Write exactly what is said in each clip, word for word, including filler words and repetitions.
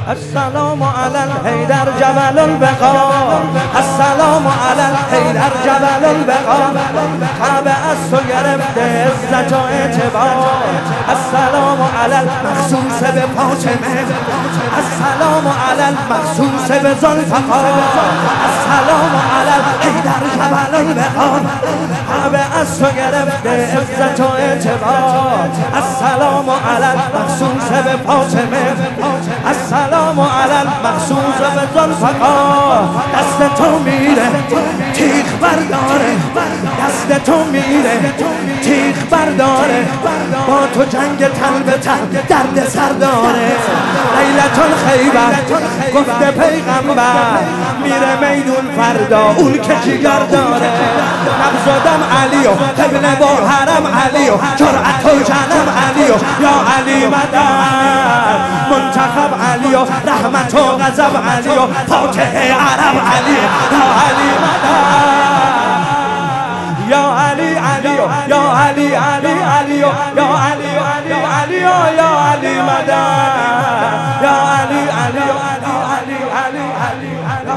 السلام علی الحیدر جبل البقاء، السلام علی الحیدر جبل البقاء. کعبه از تو گرفته عزت و اعتبار. السلام علی المخصوص به فاطمه، السلام علی المخصوص به ذوالفقار. السلام علی الحیدر جبل البقاء. کعبه از تو گرفته عزت و اعتبار. السلام علی المخصوص به فاطمه، السلام علی المخصوص به ذوالفقار. دست تو میره تیغ برداره، دست تو میره تیغ برداره. با تو جنگ تن به تن درد سر داره. لیلة الخیبر گفته پیغمبر میره میدون فردا اون که جگر داره. نبزدم علی و قبله با حرم علی و جرأت و جنم علی و یا علی مدد. منتخب علی و رحمت و غضب علی و فاتح عرب علی یا علی مدد. یا علی علی یا علی علی علی یا علی علی علی یا علی مدد. یا علی علی علی علی علی علی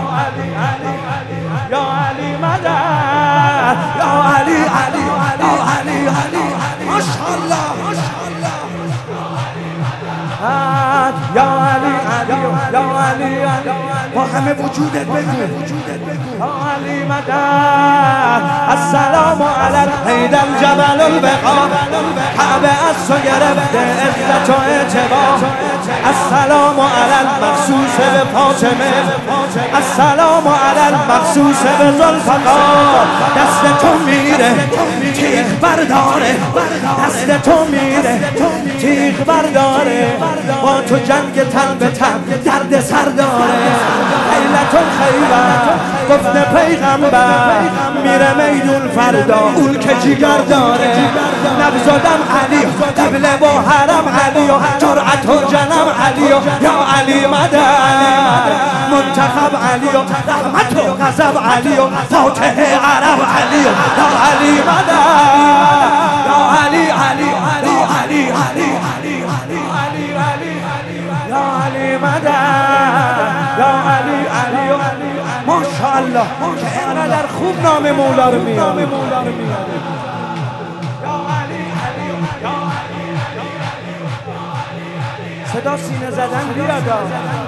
یا علی مدد. یا علی علی یا علی علی ماشاءالله ماشاءالله. یا علی علی یا علی علی با همه وجودت بگو یا علی مدد. السلام علی الحیدر جبل البقاء. کعبه از تو گرفته عزت و اعتبار. السلام علی المخصوص به فاطمه، السلام علی المخصوص به ذوالفقار. دست تو میره تیغ برداره، دست تو میره تیغ برداره. با تو جنگ تن به تن درد سر داره. لیلة الخیبر گفته پیغمبر میره میدون فردا اون که جگر داره. نبزدم علی قبله با حرم علی و جرأت و جنم علی و یا علی مدد. منتخب علی و رحمت و غضب علی و فاتح عرب علی و یا علی مدد. یا علی علی علی علی علی علی علی علی یا علی مدد. یا علی علی ماشاءالله که اینقدر خوب نام مولا رو میاره. صدا سینه زدن بیاد.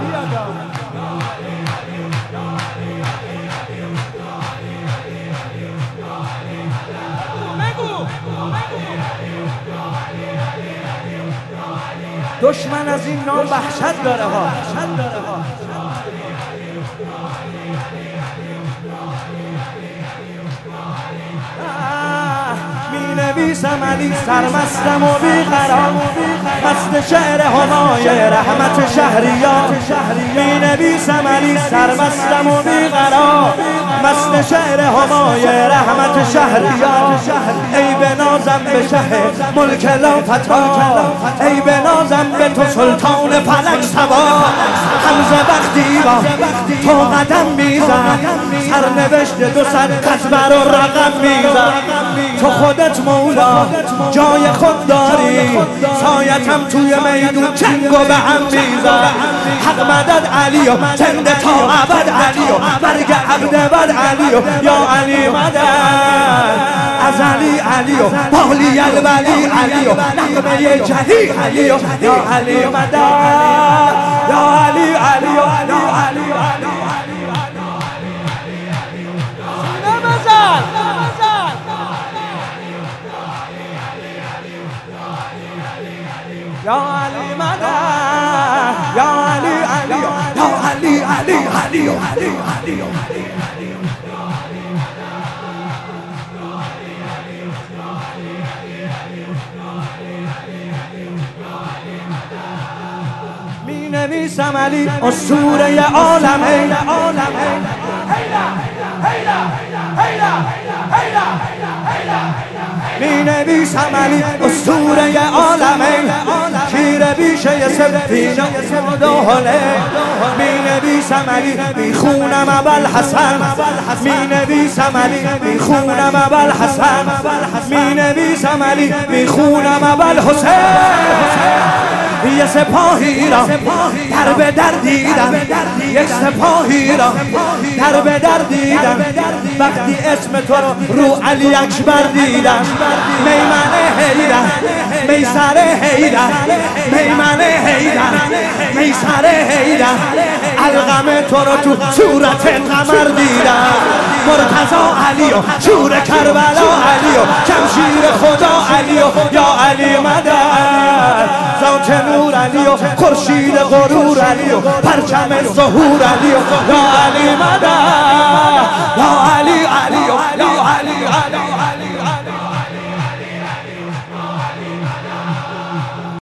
دشمن از این نام وحشت داره ها. می نویسم علی سرمستم و بیقرار، مست شعر همای رحمت شهریار. می نویسم علی سرمستم و بیقرار، مست شعر همای رحمت شهریار. ای بنازم به شه ملک لافتا، ای بنازم به تو سلطان فلک سوار. حمزه وقتی با تو قدم میزن، سرنوشت دو صد قصبر و رقم میزن. تو خودت مولا جای خود داری، سایتم توی میدون جنگ و به هم میزن. حق مدد علی و زنده تا ابد علی و برگ عبد بد علی و یا علی مدد. از علی علی و بالی الولی علی و نغمه جلی علی و یا علی مدد. یا علی علی و یا علی علی نمزن یا علی مدد. یا علی علی یا علی علی علی علی علی می نویسم علی اسطوره عالمه. می نویسم علی اسطوره عالمه، شیر بیشه سفینه دوله. می نویسم علی می خونم ابوالحسن، می نویسم علی می خونم ابوالحسن، می نویسم علی می خونم ابوالحسین. یه سپاهی را در به در دیدم، یک سپاهی را در به در دیدم وقتی اسم تو رو رو علی اکبر دیدم. میمنه حیدر، میسر حیدر، میمنه حیدر، میسر حیدر، القمه تو رو تو صورت قمر دیدم. مرتضی علی و شور کربلا علی و شمشیر خدا علی و یا علی مدد، ذات نور علی و خورشید غرور علی و پرچم ظهور علی و یا علی مدد، یا